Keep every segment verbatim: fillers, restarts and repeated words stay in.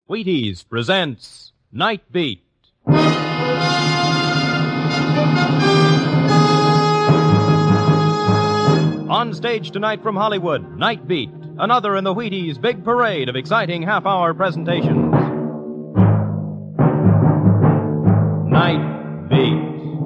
Wheaties presents Night Beat. On stage tonight from Hollywood, Night Beat, another in the Wheaties' big parade of exciting half-hour presentations. Night Beat.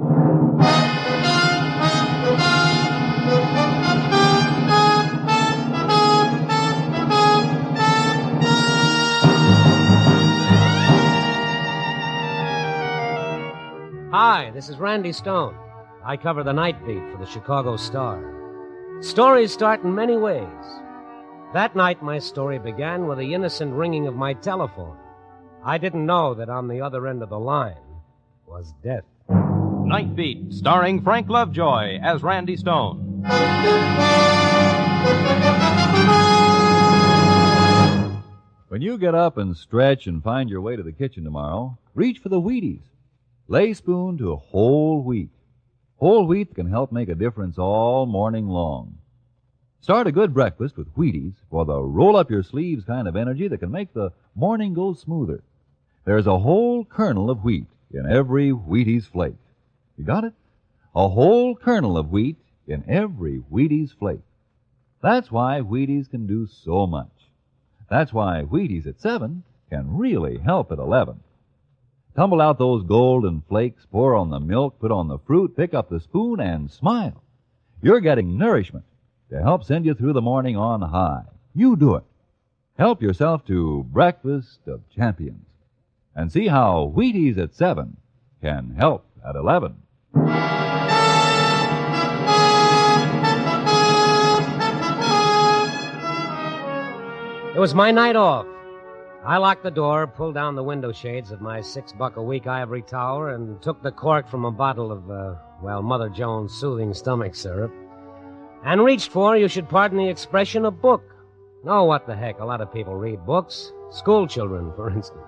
Hi, this is Randy Stone. I cover the Night Beat for the Chicago Star. Stories start in many ways. That night, my story began with the innocent ringing of my telephone. I didn't know that on the other end of the line was death. Night Beat, starring Frank Lovejoy as Randy Stone. When you get up and stretch and find your way to the kitchen tomorrow, reach for the Wheaties. Lay spoon to whole wheat. Whole wheat can help make a difference all morning long. Start a good breakfast with Wheaties for the roll-up-your-sleeves kind of energy that can make the morning go smoother. There's a whole kernel of wheat in every Wheaties flake. You got it? A whole kernel of wheat in every Wheaties flake. That's why Wheaties can do so much. That's why Wheaties at seven can really help at eleven. Tumble out those golden flakes, pour on the milk, put on the fruit, pick up the spoon, and smile. You're getting nourishment to help send you through the morning on high. You do it. Help yourself to Breakfast of Champions. And see how Wheaties at seven can help at eleven. It was my night off. I locked the door, pulled down the window shades of my six-buck-a-week ivory tower, and took the cork from a bottle of, uh, well, Mother Jones' soothing stomach syrup, and reached for, you should pardon the expression, a book. Oh, what the heck, a lot of people read books. School children, for instance.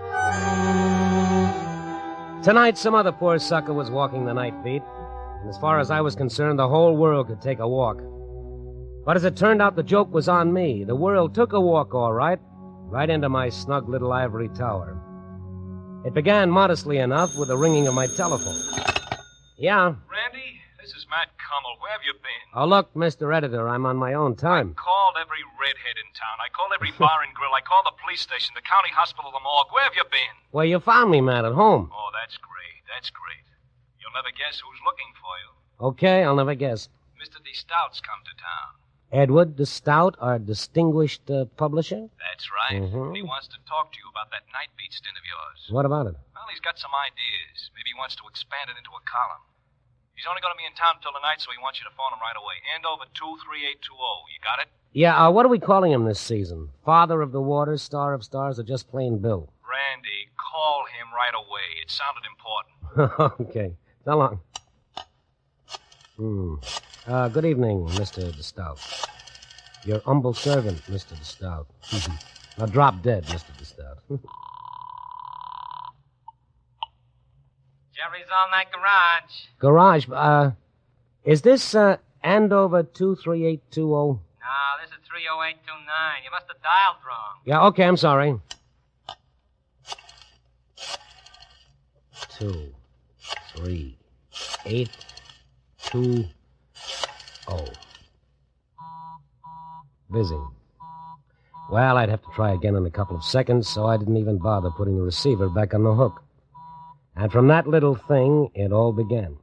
Tonight, some other poor sucker was walking the Night Beat, and as far as I was concerned, the whole world could take a walk. But as it turned out, the joke was on me. The world took a walk, all right, right into my snug little ivory tower. It began modestly enough with the ringing of my telephone. Yeah? Randy, this is Matt Kummel. Where have you been? Oh, look, Mister Editor, I'm on my own time. I called every redhead in town. I called every bar and grill. I called the police station, the county hospital, the morgue. Where have you been? Well, you found me, Matt, at home. Oh, that's great. That's great. You'll never guess who's looking for you. Okay, I'll never guess. Mister D. Stout's come to town. Edward de Stout, our distinguished uh, publisher? That's right. Mm-hmm. He wants to talk to you about that Night Beat stint of yours. What about it? Well, he's got some ideas. Maybe he wants to expand it into a column. He's only going to be in town until tonight, so he wants you to phone him right away. Andover two three eight two zero. You got it? Yeah, uh, what are we calling him this season? Father of the Waters, Star of Stars, or just plain Bill? Randy, call him right away. It sounded important. Okay. So long. Hmm. Uh, good evening, Mister de Stout. Your humble servant, Mister de Stout. Now drop dead, Mister de Stout. Jerry's All Night Garage. Garage, uh, is this, uh, Andover two three eight two zero? No, this is three oh eight two nine. You must have dialed wrong. Yeah, okay, I'm sorry. Two, three, eight, two, oh. Busy. Well, I'd have to try again in a couple of seconds, so I didn't even bother putting the receiver back on the hook. And from that little thing, it all began.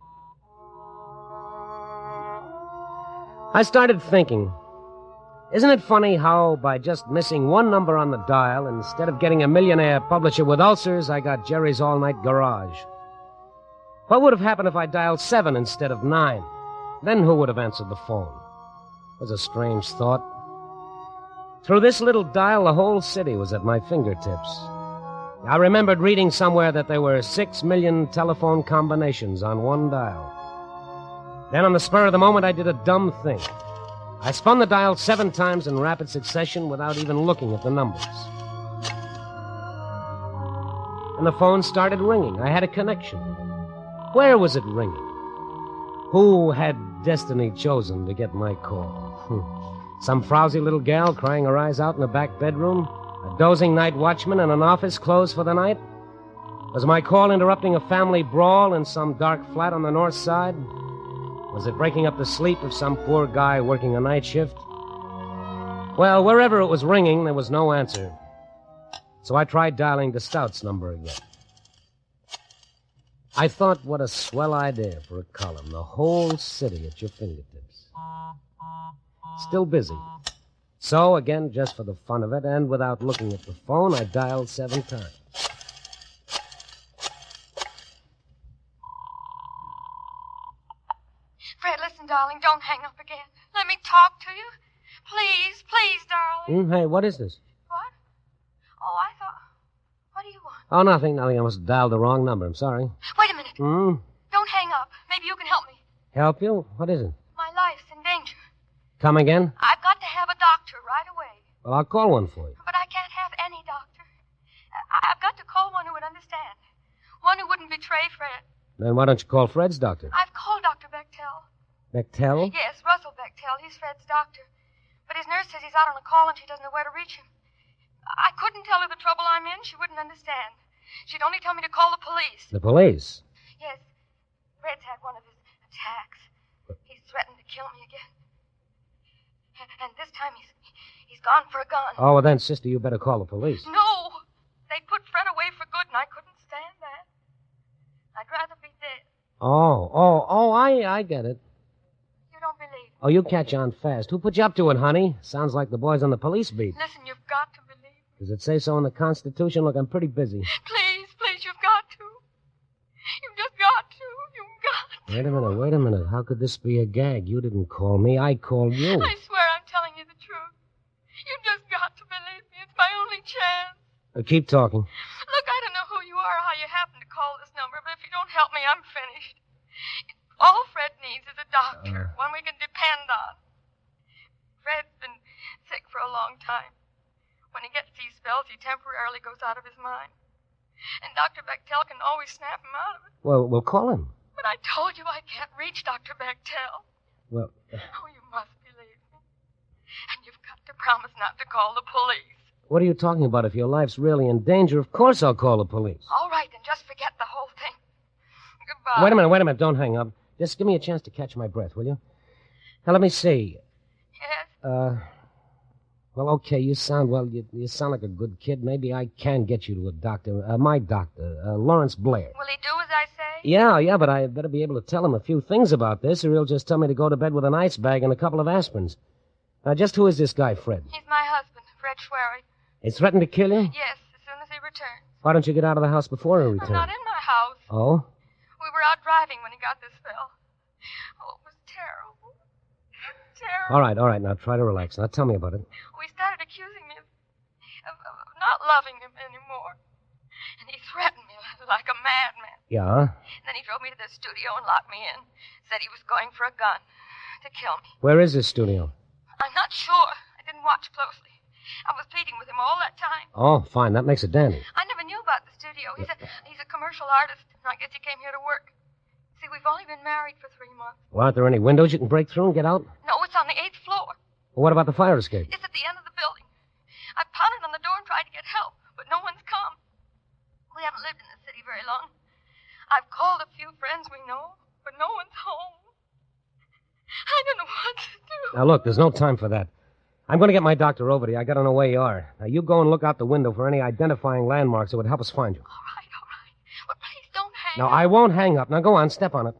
I started thinking, isn't it funny how by just missing one number on the dial, instead of getting a millionaire publisher with ulcers, I got Jerry's All-Night Garage? What would have happened if I dialed seven instead of nine? Then who would have answered the phone? It was a strange thought. Through this little dial, the whole city was at my fingertips. I remembered reading somewhere that there were six million telephone combinations on one dial. Then on the spur of the moment, I did a dumb thing. I spun the dial seven times in rapid succession without even looking at the numbers. And the phone started ringing. I had a connection. Where was it ringing? Who had destiny chosen to get my call? Some frowsy little gal crying her eyes out in the back bedroom? A dozing night watchman in an office closed for the night? Was my call interrupting a family brawl in some dark flat on the north side? Was it breaking up the sleep of some poor guy working a night shift? Well, wherever it was ringing, there was no answer. So I tried dialing the Stout's number again. I thought, what a swell idea for a column. The whole city at your fingertips. Still busy. So, again, just for the fun of it, and without looking at the phone, I dialed seven times. Fred, listen, darling, don't hang up again. Let me talk to you. Please, please, darling. Mm, hey, what is this? What? Oh, I thought... What do you want? Oh, nothing, nothing. I must have dialed the wrong number. I'm sorry. Wait a minute. Hmm? Don't hang up. Maybe you can help me. Help you? What is it? My life's in danger. Come again? I've got to have a doctor right away. Well, I'll call one for you. But I can't have any doctor. I- I've got to call one who would understand. One who wouldn't betray Fred. Then why don't you call Fred's doctor? I've called Doctor Bechtel. Bechtel? Yes, Russell Bechtel. He's Fred's doctor. But his nurse says he's out on a call and she doesn't know where to reach him. I couldn't tell her the trouble I'm in. She wouldn't understand. She'd only tell me to call the police. The police? Yes. Fred's had one of his attacks. He's threatened to kill me again. And, and this time he's he's gone for a gun. Oh, well then, sister, you better call the police. No! They put Fred away for good and I couldn't stand that. I'd rather be dead. Oh, oh, oh, I, I get it. You don't believe me. Oh, you catch on fast. Who put you up to it, honey? Sounds like the boys on the police beat. Listen, you've got to believe me. Does it say so in the Constitution? Look, I'm pretty busy. Please, please, you've got to. You've just got to. You've got to. Wait a minute, wait a minute. How could this be a gag? You didn't call me. I called you. I swear I'm telling you the truth. You've just got to believe me. It's my only chance. Uh, keep talking. Look, I don't know who you are or how you happen to call this number, but if you don't help me, I'm finished. All Fred needs is a doctor, Uh. one we can depend on. Fred's been sick for a long time. When he gets these spells, he temporarily goes out of his mind. And Doctor Bechtel can always snap him out of it. Well, we'll call him. But I told you I can't reach Doctor Bechtel. Well, Oh, you must believe me. And you've got to promise not to call the police. what are you talking about? If your life's really in danger, of course I'll call the police. All right, then just forget the whole thing. Goodbye. Wait a minute, wait a minute. Don't hang up. Just give me a chance to catch my breath, will you? Now, let me see. Yes? Uh, well, okay, you sound, well, you, you sound like a good kid. Maybe I can get you to a doctor. Uh, my doctor, uh, Lawrence Blair. Will he do as I say? Yeah, yeah, but I better be able to tell him a few things about this, or he'll just tell me to go to bed with an ice bag and a couple of aspirins. Now, just who is this guy, Fred? He's my husband, Fred Schwery. He threatened to kill you? Yes, as soon as he returns. Why don't you get out of the house before he I'm returns? not in my house. Oh? We were out driving when he got this spell. Oh, it was terrible. Terrible. All right, all right. Now, try to relax. Now, tell me about it. We started accusing me of, of, of not loving him anymore. And he threatened me like a madman. Yeah? And then he drove me to the studio and locked me in. Said he was going for a gun to kill me. Where is this studio? I'm not sure. I didn't watch closely. I was pleading with him all that time. Oh, fine. That makes it dandy. I never knew about the studio. He's a he's a commercial artist. I guess he came here to work. See, we've only been married for three months. Well, aren't there any windows you can break through and get out? No, it's on the eighth floor. Well, what about the fire escape? It's at the end of the building. I pounded on the door and tried to get help, but no one's come. We haven't lived in the city very long. I've called a few friends we know, but no one's home. I don't know what to do. Now, look, there's no time for that. I'm going to get my doctor over to you. I got to know where you are. Now, you go and look out the window for any identifying landmarks that would help us find you. All right, all right. But please don't hang Now, up. I won't hang up. Now, go on. Step on it.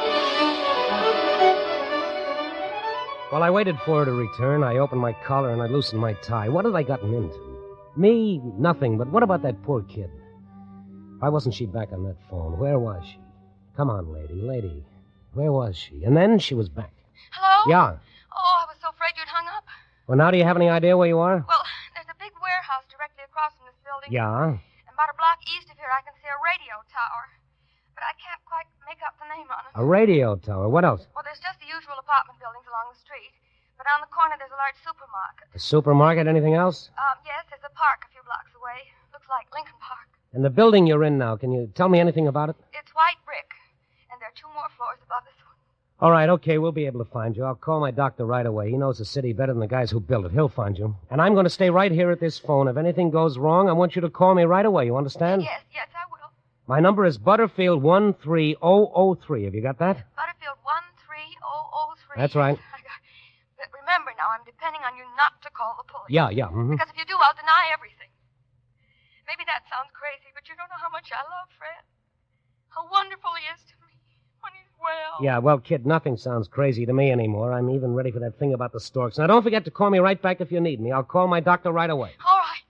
While I waited for her to return, I opened my collar and I loosened my tie. What had I gotten into? Me, nothing. But what about that poor kid? Why wasn't she back on that phone? Where was she? Come on, lady, lady. Where was she? And then she was back. Hello? Yeah. Oh, I was so afraid you'd hung up. Well, now do you have any idea where you are? Well, there's a big warehouse directly across from this building. Yeah. And about a block east of here, I can see a radio tower. But I can't quite make out the name on it. A radio tower. What else? Well, there's just the usual apartment buildings along the street. But on the corner, there's a large supermarket. A supermarket? Anything else? Um, yes, there's a park a few blocks away. Looks like Lincoln Park. And the building you're in now, can you tell me anything about it? It's white brick. And there are two more floors above this one. All right, okay, we'll be able to find you. I'll call my doctor right away. He knows the city better than the guys who built it. He'll find you. And I'm going to stay right here at this phone. If anything goes wrong, I want you to call me right away. You understand? Yes, yes, I will. My number is Butterfield one three zero zero three. Have you got that? Butterfield one three zero zero three. That's right. I got... But remember now, I'm depending on you not to call the police. Yeah, yeah. Mm-hmm. Because if you do, I'll deny everything. Maybe that sounds crazy, but you don't know how much I love Fred. How wonderful he is to me when he's well. Yeah, well, kid, nothing sounds crazy to me anymore. I'm even ready for that thing about the storks. Now, don't forget to call me right back if you need me. I'll call my doctor right away. All right.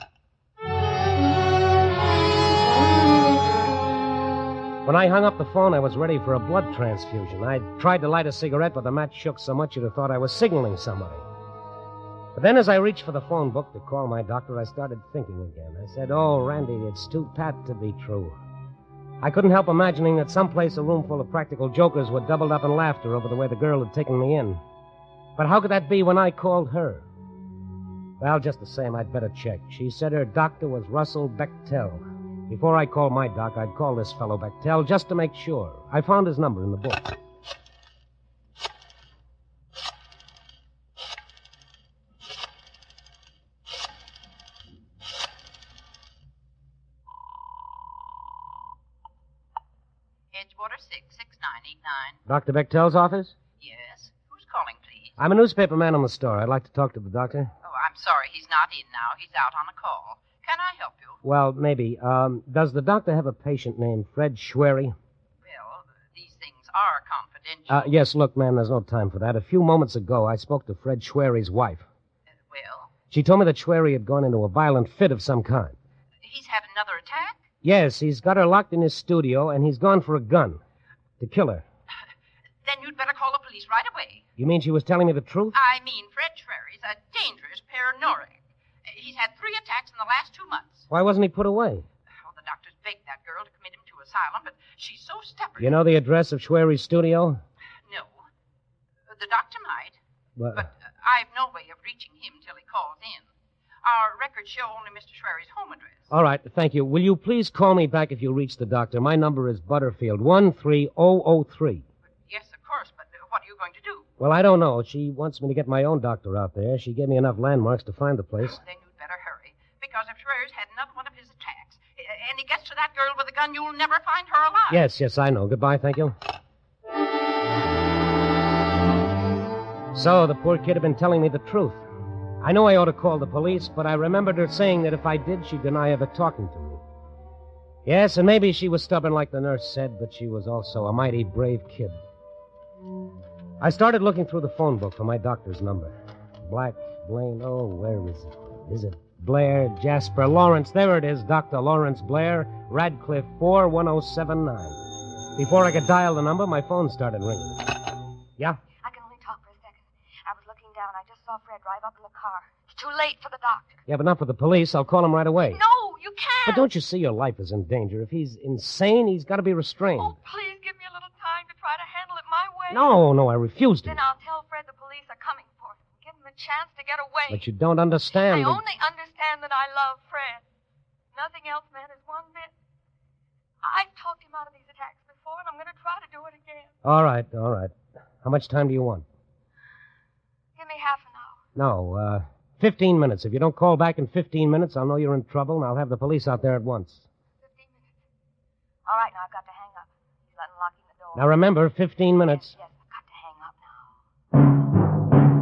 When I hung up the phone, I was ready for a blood transfusion. I tried to light a cigarette, but the match shook so much you'd have thought I was signaling somebody. But then as I reached for the phone book to call my doctor, I started thinking again. I said, oh, Randy, it's too pat to be true. I couldn't help imagining that someplace a room full of practical jokers were doubled up in laughter over the way the girl had taken me in. But how could that be when I called her? Well, just the same, I'd better check. She said her doctor was Russell Bechtel. Before I called my doc, I'd call this fellow Bechtel just to make sure. I found his number in the book. Edgewater six six nine eight nine. Doctor Bechtel's office? Yes. Who's calling, please? I'm a newspaper man on the store. I'd like to talk to the doctor. Oh, I'm sorry. He's not in now. He's out on a call. Can I help you? Well, maybe. Um, does the doctor have a patient named Fred Schwery? Well, these things are confidential. Uh, yes, look, man, there's no time for that. A few moments ago, I spoke to Fred Schwery's wife. Uh, well? She told me that Schwery had gone into a violent fit of some kind. He's had another attack? Yes, he's got her locked in his studio, and he's gone for a gun to kill her. Then you'd better call the police right away. You mean she was telling me the truth? I mean, Fred Schwery's a dangerous paranoiac. He's had three attacks in the last two months. Why wasn't he put away? Oh, the doctors begged that girl to commit him to asylum, but she's so stubborn. You know the address of Schwery's studio? No. The doctor might, But, but uh, I've no way of reaching him till he calls in. Our records show only Mister Schwery's home address. All right, thank you. Will you please call me back if you reach the doctor? My number is Butterfield, one three zero zero three. Yes, of course, but uh, what are you going to do? Well, I don't know. She wants me to get my own doctor out there. She gave me enough landmarks to find the place. Then you'd better hurry, because if Schwery's had another one of his attacks, uh, and he gets to that girl with a gun, you'll never find her alive. Yes, yes, I know. Goodbye, thank you. So, the poor kid had been telling me the truth. I know I ought to call the police, but I remembered her saying that if I did, she'd deny ever talking to me. Yes, and maybe she was stubborn like the nurse said, but she was also a mighty brave kid. I started looking through the phone book for my doctor's number. Black, Blaine, oh, where is it? Is it Blair, Jasper, Lawrence? There it is, Doctor Lawrence Blair, Radcliffe, four one oh seven nine. Before I could dial the number, my phone started ringing. Yeah? I can only talk for a second. I was looking down. I just saw Fred drive up in the car. It's too late for the doctor. Yeah, but not for the police. I'll call him right away. No, you can't. But don't you see your life is in danger? If he's insane, he's got to be restrained. Oh, please give me a little time to try to handle it my way. No, no, I refuse to. Then I'll tell Fred the police are coming for him. Give him a chance to get away. But you don't understand. I that- only understand that I love Fred. Nothing else matters one bit. I've talked him out of these attacks before, and I'm going to try to do it again. All right, all right. How much time do you want? Give me half an hour. No, uh, fifteen minutes. If you don't call back in fifteen minutes, I'll know you're in trouble, and I'll have the police out there at once. Fifteen minutes. All right, now I've got to hang up. He's unlocking the door. Now remember, fifteen minutes. Yes, yes, I've got to hang up now.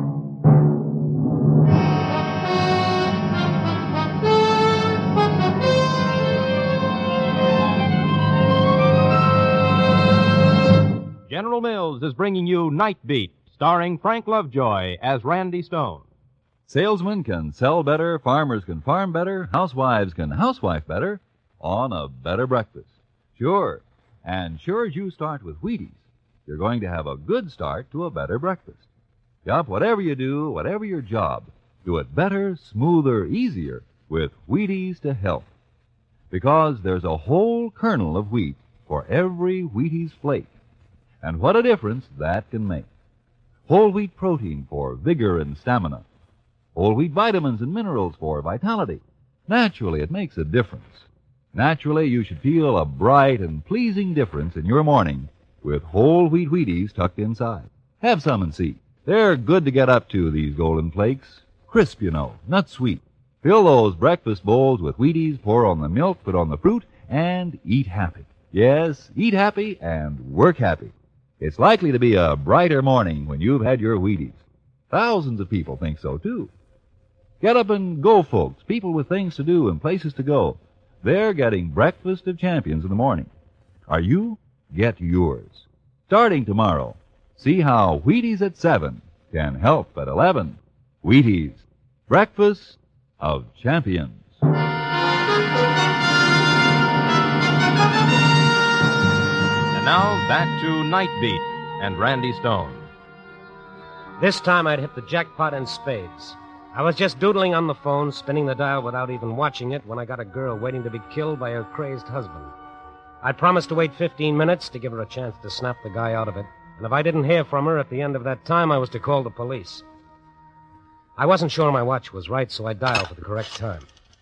General Mills is bringing you Night Beat, starring Frank Lovejoy as Randy Stone. Salesmen can sell better, farmers can farm better, housewives can housewife better on a better breakfast. Sure. And sure as you start with Wheaties, you're going to have a good start to a better breakfast. Yup, whatever you do, whatever your job, do it better, smoother, easier with Wheaties to help. Because there's a whole kernel of wheat for every Wheaties flake. And what a difference that can make. Whole wheat protein for vigor and stamina. Whole wheat vitamins and minerals for vitality. Naturally, it makes a difference. Naturally, you should feel a bright and pleasing difference in your morning with with whole wheat Wheaties tucked inside. Have some and see. They're good to get up to, these Golden Flakes. Crisp, you know, not sweet. Fill those breakfast bowls with Wheaties, pour on the milk, put on the fruit, and eat happy. Yes, eat happy and work happy. It's likely to be a brighter morning when you've had your Wheaties. Thousands of people think so, too. Get up and go, folks, people with things to do and places to go. They're getting Breakfast of Champions in the morning. Are you? Get yours. Starting tomorrow, see how Wheaties at seven can help at eleven. Wheaties, Breakfast of Champions. And now back to Night Beat and Randy Stone. This time I'd hit the jackpot in spades. I was just doodling on the phone, spinning the dial without even watching it, when I got a girl waiting to be killed by her crazed husband. I promised to wait fifteen minutes to give her a chance to snap the guy out of it, and if I didn't hear from her at the end of that time, I was to call the police. I wasn't sure my watch was right, so I dialed for the correct time.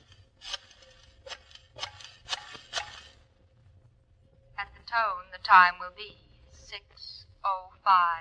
At the tone, the time will be six oh five.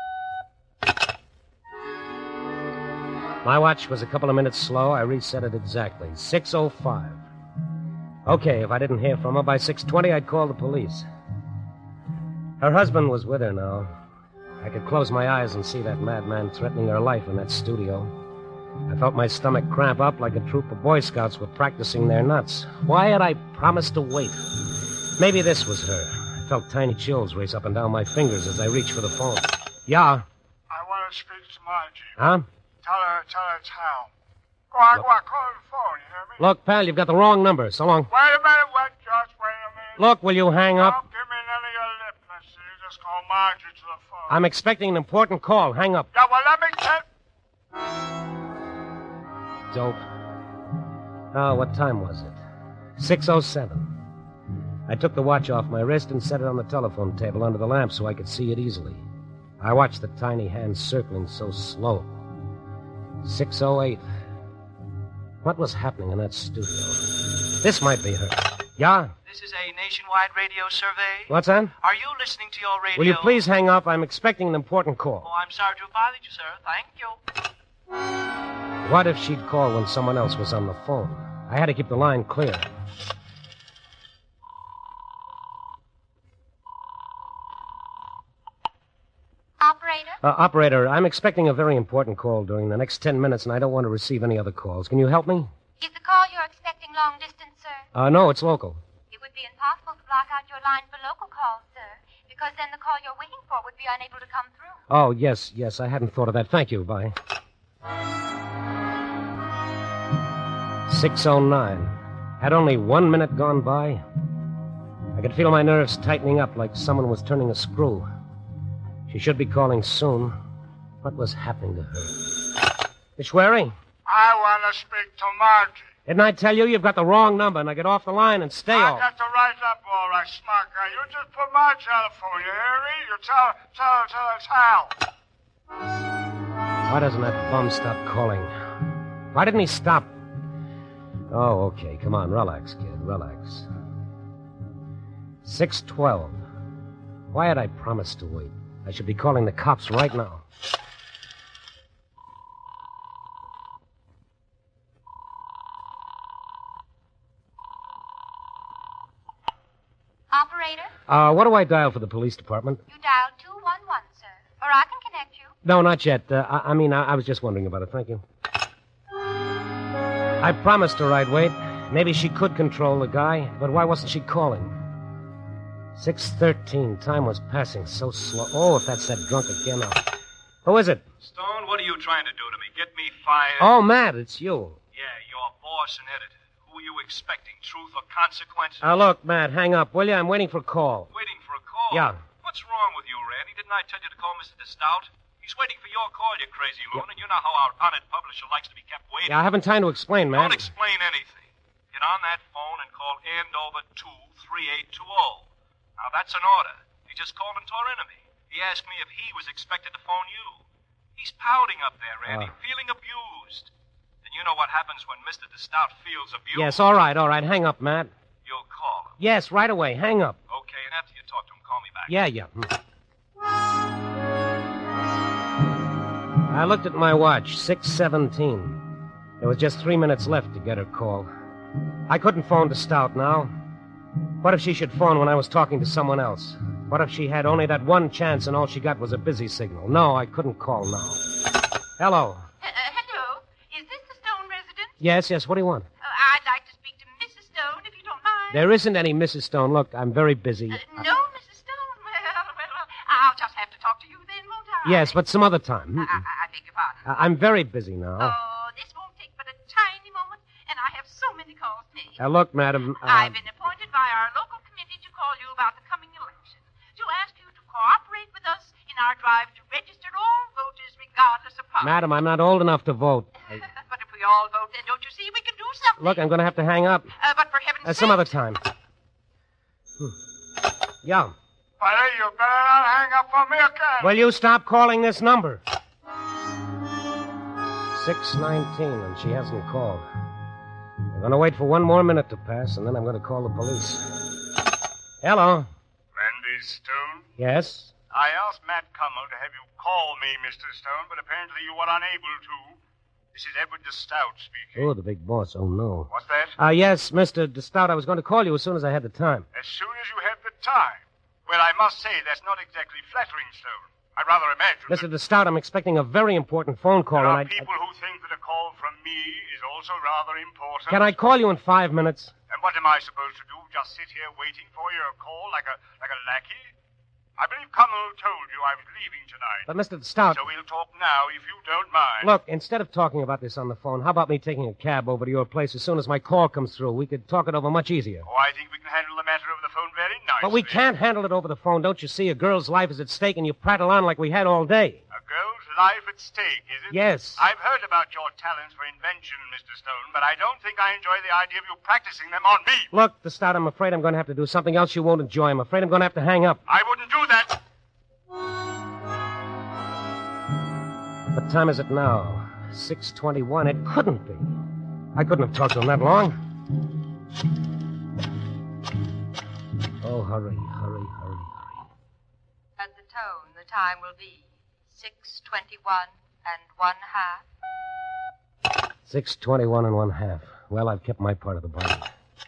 My watch was a couple of minutes slow. I reset it exactly. six oh five. Okay, if I didn't hear from her by six twenty, I'd call the police. Her husband was with her now. I could close my eyes and see that madman threatening her life in that studio. I felt my stomach cramp up like a troop of Boy Scouts were practicing their nuts. Why had I promised to wait? Maybe this was her. I felt tiny chills race up and down my fingers as I reached for the phone. Yeah? I want to speak to Margie. Huh? Tell her, tell her it's Hal. Go on, go on, call her the phone, you hear me? Look, pal, you've got the wrong number. So long. Wait a minute, wait, just wait a minute. Look, will you hang up? Don't give me none of your lipness. You just call Margie to the phone. I'm expecting an important call. Hang up. Yeah, well, let me tell... Dope. Oh, what time was it? six oh seven. I took the watch off my wrist and set it on the telephone table under the lamp so I could see it easily. I watched the tiny hands circling so slow. six oh eight. What was happening in that studio? This might be her. Yeah? This is a nationwide radio survey. What's that? Are you listening to your radio? Will you please hang up? I'm expecting an important call. Oh, I'm sorry to have bothered you, sir. Thank you. What if she'd call when someone else was on the phone? I had to keep the line clear. Operator? Uh, operator, I'm expecting a very important call during the next ten minutes, and I don't want to receive any other calls. Can you help me? Is the call you're expecting long distance, sir? Uh, no, it's local. It would be impossible to block out your line for local calls, sir, because then the call you're waiting for would be unable to come through. Oh, yes, yes, I hadn't thought of that. Thank you. Bye. six oh nine. Had only one minute gone by. I could feel my nerves tightening up like someone was turning a screw. She should be calling soon. What was happening to her? Ishwari? I want to speak to Margie. Didn't I tell you you've got the wrong number? Now get off the line and stay I off. got the right up, all right, smart guy. You just put Margie on the phone, you hear me? You tell her, tell her, tell her it's Hal. Why doesn't that bum stop calling? Why didn't he stop? Oh, okay. Come on, relax, kid. Relax. six twelve. Why had I promised to wait? I should be calling the cops right now. Operator? Uh, what do I dial for the police department? You dial two one one, sir. Or I can connect you. No, not yet. Uh, I, I mean, I, I was just wondering about it. Thank you. I promised her I'd wait. Maybe she could control the guy, but why wasn't she calling? six thirteen. Time was passing so slow. Oh, if that's that drunk again. I'll... Who is it? Stone, what are you trying to do to me? Get me fired? Oh, Matt, it's you. Yeah, your boss and editor. Who are you expecting? Truth or consequences? Uh, look, Matt, hang up, will you? I'm waiting for a call. Waiting for a call? Yeah. What's wrong with you, Randy? Didn't I tell you to call Mister DeStout? He's waiting for your call, you crazy loon, and you know how our honored publisher likes to be kept waiting. Yeah, I haven't time to explain, Matt. Don't explain anything. Get on that phone and call Andover two three eight two oh. Now, that's an order. He just called and tore into me. He asked me if he was expected to phone you. He's pouting up there, Randy, Uh. feeling abused. And you know what happens when Mister DeStout feels abused? Yes, all right, all right. Hang up, Matt. You'll call him. Yes, right away. Hang up. Okay, and after you talk to him, call me back. Yeah, yeah. I looked at my watch, six seventeen. There was just three minutes left to get her call. I couldn't phone to Stout now. What if she should phone when I was talking to someone else? What if she had only that one chance and all she got was a busy signal? No, I couldn't call now. Hello. Uh, uh, hello. Is this the Stone residence? Yes, yes, what do you want? Uh, I'd like to speak to Missus Stone, if you don't mind. There isn't any Missus Stone. Look, I'm very busy. Uh, no, Missus Stone? Well, well, well, I'll just have to talk to you then, won't I? Yes, but some other time. I, I, I beg your pardon. I- I'm very busy now. Oh, this won't take but a tiny moment, and I have so many calls made. Uh, look, madam. Uh, I've been appointed by our local committee to call you about the coming election, to ask you to cooperate with us in our drive to register all voters regardless of party. Madam, I'm not old enough to vote. I- But if we all vote, then don't you see we can do something? Look, I'm going to have to hang up. Uh, but for heaven's Uh, sake... some other time. Hmm. Yeah. Buddy, you better not hang up on me again. Will you stop calling this number? six nineteen, and she hasn't called. I'm going to wait for one more minute to pass, and then I'm going to call the police. Hello. Randy Stone? Yes? I asked Matt Cummel to have you call me, Mister Stone, but apparently you were unable to. This is Edward de Stout speaking. Oh, the big boss. Oh, no. What's that? Uh, yes, Mister de Stout, I was going to call you as soon as I had the time. As soon as you have the time. Well, I must say, that's not exactly flattering, Stone. I rather imagine Mister that de Stout, I'm expecting a very important phone call, there and are I... people who think that a call from me is also rather important. Can I call you in five minutes? And what am I supposed to do? Just sit here waiting for your call like a like a lackey? I believe Cummel told you I was leaving tonight. But, Mister de Stout... So we'll talk now, if you don't mind. Look, instead of talking about this on the phone, how about me taking a cab over to your place as soon as my call comes through? We could talk it over much easier. Oh, I think we can handle the matter over the phone very nicely. But we can't handle it over the phone. Don't you see? A girl's life is at stake, and you prattle on like we had all day. A girl's life at stake, is it? Yes. I've heard about your talents for invention, Mister Stone, but I don't think I enjoy the idea of you practicing them on me. Look, de Stout, I'm afraid I'm going to have to do something else you won't enjoy. I'm afraid I'm going to have to hang up. I wouldn't do that. What time is it now? six twenty-one. It couldn't be. I couldn't have talked to him that long. Oh, hurry, hurry, hurry, hurry. At the tone, the time will be six twenty-one and one half. six twenty-one and one half. Well, I've kept my part of the bargain.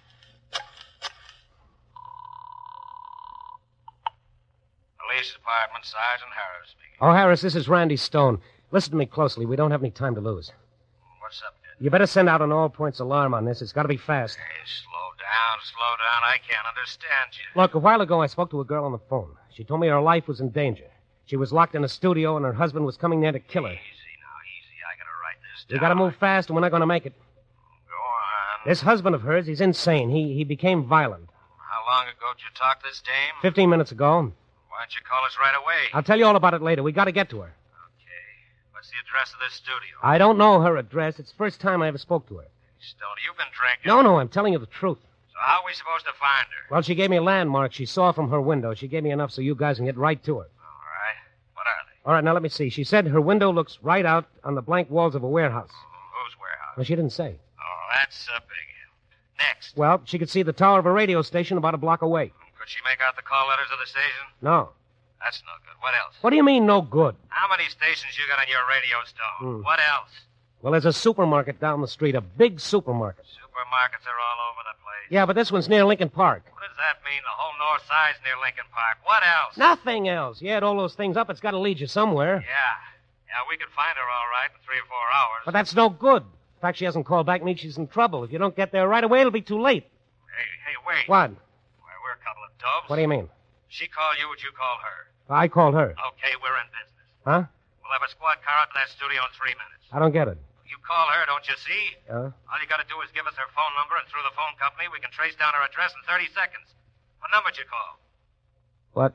Police Department, Sergeant Harris speaking. Oh, Harris, this is Randy Stone. Listen to me closely. We don't have any time to lose. What's up, kid? You better send out an all-points alarm on this. It's got to be fast. Hey, slow down, slow down. I can't understand you. Look, a while ago I spoke to a girl on the phone. She told me her life was in danger. She was locked in a studio and her husband was coming there to kill her. Easy now, easy. I gotta write this down. We got to move fast and we're not going to make it. Go on. This husband of hers, he's insane. He he became violent. How long ago did you talk to this dame? Fifteen minutes ago. Why don't you call us right away? I'll tell you all about it later. We got to get to her. Okay. What's the address of this studio? I don't know her address. It's the first time I ever spoke to her. Stone, you've been drinking. No, no, I'm telling you the truth. So how are we supposed to find her? Well, she gave me a landmark she saw from her window. She gave me enough so you guys can get right to her. All right. What are they? All right, now let me see. She said her window looks right out on the blank walls of a warehouse. Whose warehouse? Well, she didn't say. Oh, that's a big one. Next. Well, she could see the tower of a radio station about a block away. Could she make out the call letters of the station? No. That's no good. What else? What do you mean, no good? How many stations you got on your radio, Stone? Hmm. What else? Well, there's a supermarket down the street, a big supermarket. Supermarkets are all over the place. Yeah, but this one's near Lincoln Park. What does that mean? The whole north side's near Lincoln Park. What else? Nothing else. You add all those things up, it's got to lead you somewhere. Yeah. Yeah, we could find her all right in three or four hours. But that's no good. In fact, she hasn't called back, means she's in trouble. If you don't get there right away, it'll be too late. Hey, hey, wait. What? Why, we're a couple of dubs. What do you mean? She called you, would you call her? I called her. Okay, we're in business. Huh? We'll have a squad car out to that studio in three minutes. I don't get it. You call her, don't you see? Huh? All you got to do is give us her phone number, and through the phone company, we can trace down her address in thirty seconds. What number did you call? What?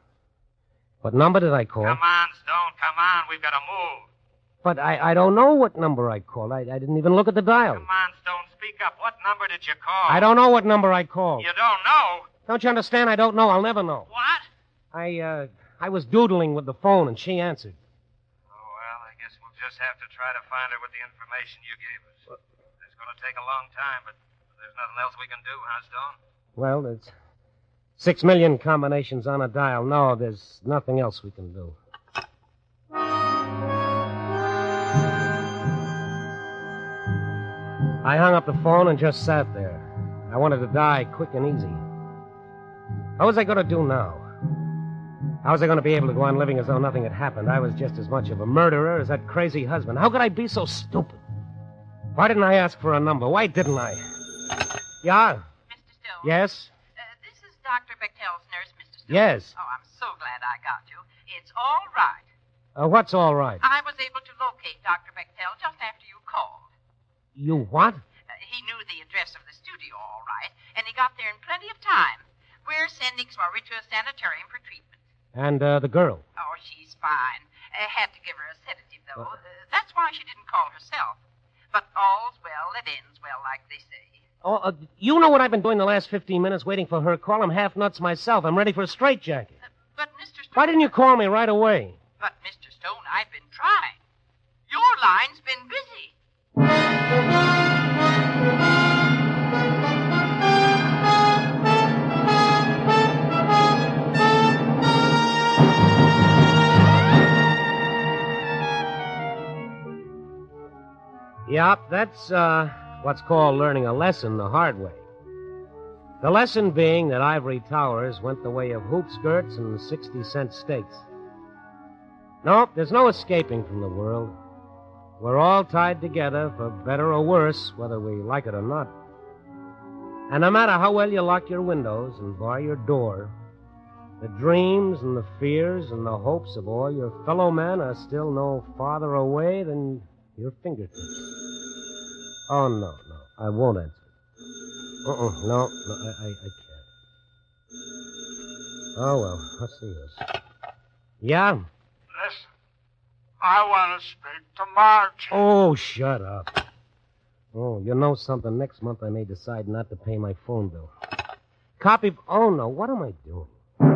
What number did I call? Come on, Stone, come on. We've got to move. But I, I don't know what number I called. I, I didn't even look at the dial. Come on, Stone, speak up. What number did you call? I don't know what number I called. You don't know? Don't you understand? I don't know. I'll never know. What? I, uh, I was doodling with the phone, and she answered. Oh, well, I guess we'll just have to try to find her with the information you gave us. It's going to take a long time, but there's nothing else we can do, huh, Stone? Well, it's, Six million combinations on a dial. No, there's nothing else we can do. I hung up the phone and just sat there. I wanted to die quick and easy. What was I going to do now? How was I going to be able to go on living as though nothing had happened? I was just as much of a murderer as that crazy husband. How could I be so stupid? Why didn't I ask for a number? Why didn't I? Yeah? Mister Stone? Yes? Uh, this is Doctor Bechtel's nurse, Mister Stone. Yes. Oh, I'm so glad I got you. It's all right. Uh, what's all right? I was able to locate Doctor Bechtel just after you called. You what? Uh, he knew the address of the studio all right, and he got there in plenty of time. We're sending Snorri to a sanitarium for treatment. And uh, the girl? Oh, she's fine. Uh, had to give her a sedative, though. Uh, that's why she didn't call herself. But all's well that ends well, like they say. Oh, uh, you know what I've been doing the last fifteen minutes waiting for her call? I'm half nuts myself. I'm ready for a straitjacket. Uh, but, Mister Stone... Why didn't you call me right away? But, Mister Stone, I've been trying. Your line's been busy. Yep, that's uh, what's called learning a lesson the hard way. The lesson being that Ivory Towers went the way of hoop skirts and sixty-cent steaks. Nope, there's no escaping from the world. We're all tied together, for better or worse, whether we like it or not. And no matter how well you lock your windows and bar your door, the dreams and the fears and the hopes of all your fellow men are still no farther away than your fingertips. Oh, no, no, I won't answer. Uh-uh, no, no, I, I, I can't. Oh, well, what's the use? Yeah? Listen, I want to speak to Marge. Oh, shut up. Oh, you know something? Next month I may decide not to pay my phone bill. Copy... Oh, no, what am I doing?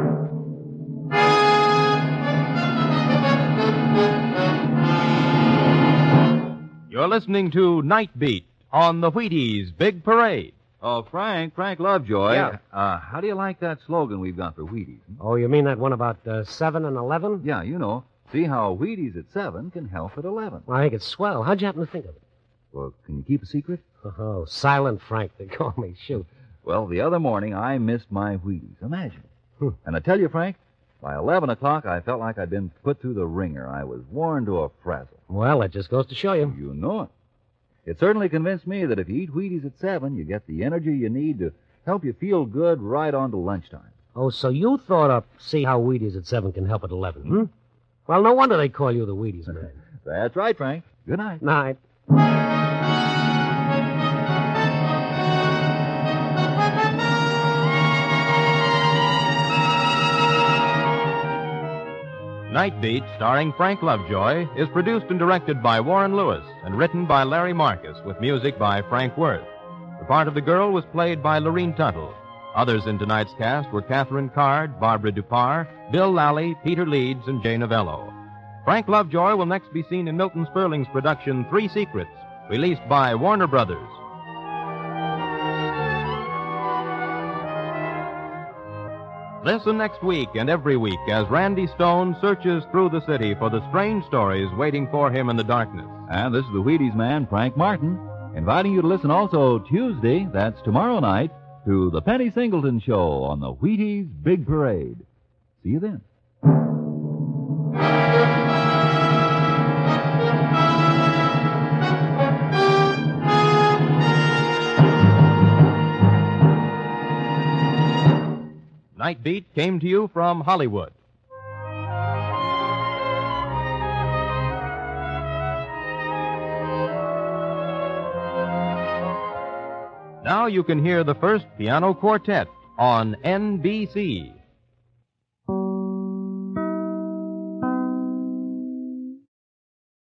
You're listening to Night Beat on the Wheaties Big Parade. Oh, Frank, Frank Lovejoy. Yeah. Uh, how do you like that slogan we've got for Wheaties? Oh, you mean that one about uh, seven and eleven? Yeah, you know. See how Wheaties at seven can help at eleven. Well, I think it's swell. How'd you happen to think of it? Well, can you keep a secret? Oh, Silent Frank, they call me. Shoot. Well, the other morning I missed my Wheaties. Imagine. Hmm. And I tell you, Frank, by eleven o'clock I felt like I'd been put through the ringer. I was worn to a frazzle. Well, that just goes to show you. You know it. It certainly convinced me that if you eat Wheaties at seven, you get the energy you need to help you feel good right on to lunchtime. Oh, so you thought up see how Wheaties at seven can help at eleven, hmm? Well, no wonder they call you the Wheaties man. That's right, Frank. Good night. Night. Night Beat, starring Frank Lovejoy, is produced and directed by Warren Lewis and written by Larry Marcus with music by Frank Worth. The part of the girl was played by Lorene Tuttle. Others in tonight's cast were Catherine Card, Barbara Dupar, Bill Lally, Peter Leeds, and Jay Novello. Frank Lovejoy will next be seen in Milton Sperling's production Three Secrets, released by Warner Brothers. Listen next week and every week as Randy Stone searches through the city for the strange stories waiting for him in the darkness. And this is the Wheaties man, Frank Martin, inviting you to listen also Tuesday, that's tomorrow night, to the Penny Singleton Show on the Wheaties Big Parade. See you then. Night Beat came to you from Hollywood. Now you can hear the first piano quartet on N B C.